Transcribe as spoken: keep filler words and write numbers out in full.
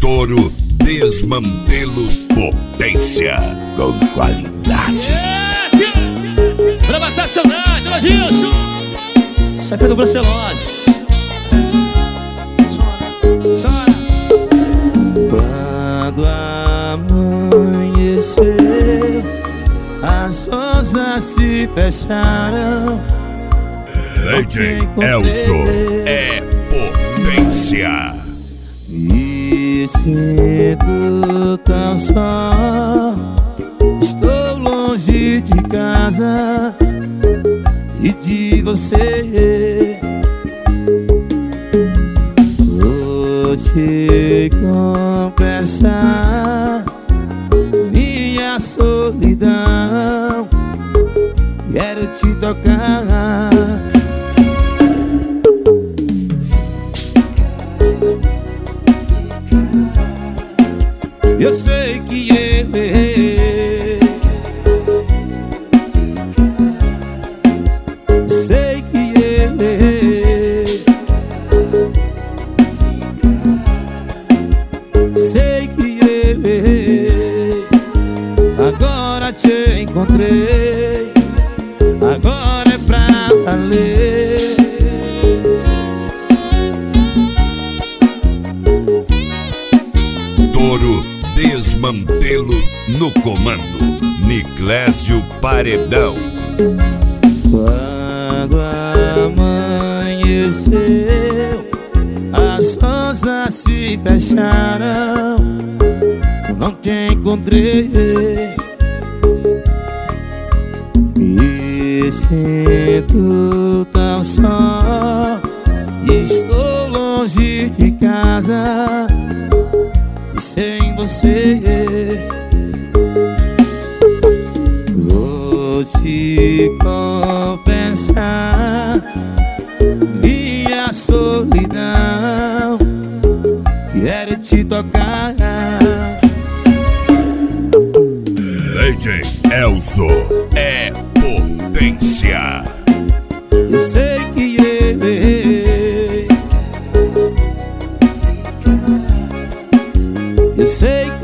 Touro Desmantelo Potência com qualidade. Pra matar saudade, ô Gilson. Saca do Bracelose. Chora. Quando amanheceu, as rosas se fecharam. D J Elzo é potência. Me sinto tão só, estou longe de casa e de você. Vou te confessar minha solidão, quero te tocar. Eu sei que eu errei, sei que eu errei, sei que eu errei. Agora te encontrei, agora é pra valer. Touro Desmantelo no comando, Niclésio Paredão. Quando amanheceu, as rosas se fecharam, eu não te encontrei. Me sinto tão só, estou longe de casa e sem você. Vou te confessar minha solidão, quero te tocar. D J Elzo é potência. Eu sei que eu errei, eu sei que